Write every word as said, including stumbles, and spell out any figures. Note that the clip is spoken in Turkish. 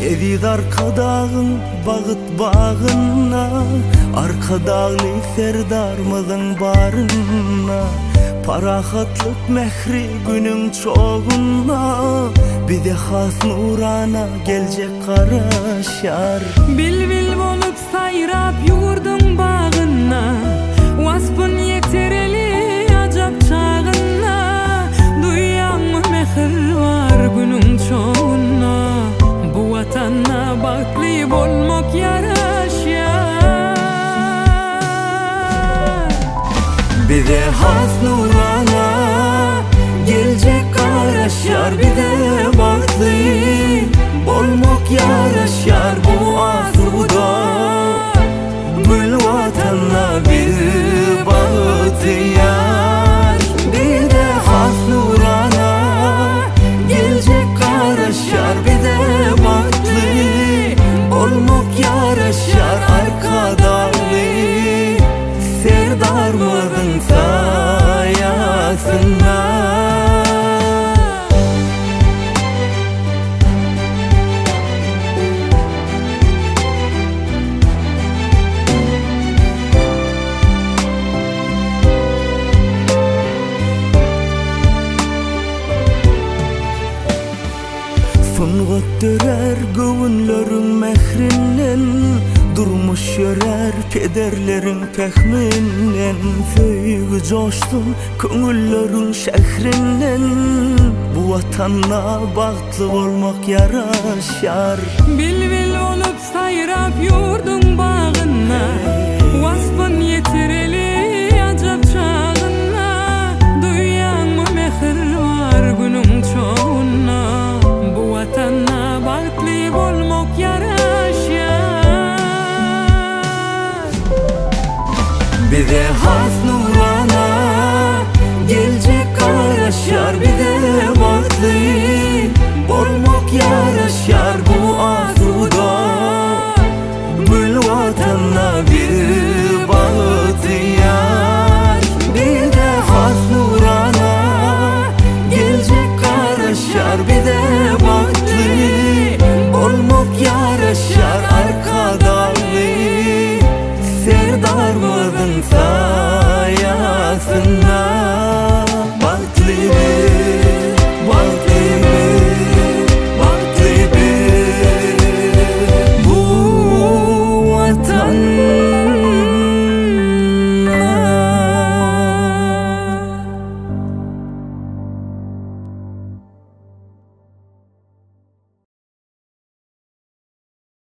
Evid arka dağın bağıt bağına, arka dağlı serdarmızın barına. Parahatlık mehri günün çoğuna, bir de has nurana gelecek karaşar. Bil bil olup sayrap yurdun bağına, vaspın yetereli acap çağına. Duyan mı mehir var günün çoğuna, bu vatanna baklı bolmak yaraşar. Bir de has nurana gelecek karaşar, bir de baklı bolmak yaraşar. Bu asruda gül vatanna bir bahtiyar. Bir de has nurana gelecek karaşar, bir de baklı bolmak yaraşar. Arka dağlı serdarmadın sayasına. Fıngot dörer gövünlerin mehrinden, durmuş yörer pederlerin pehminden. Söygü coştun köngüllerin şehrinden, bu vatanna bahtlı olmak yaraşar. Bil bil olup sayrap yurdun bağına, vaspın yetereli acap çağına. Duyan mı mehir var günün çoğuna, bu vatanna bahtlı olmak yaraşar. Bir de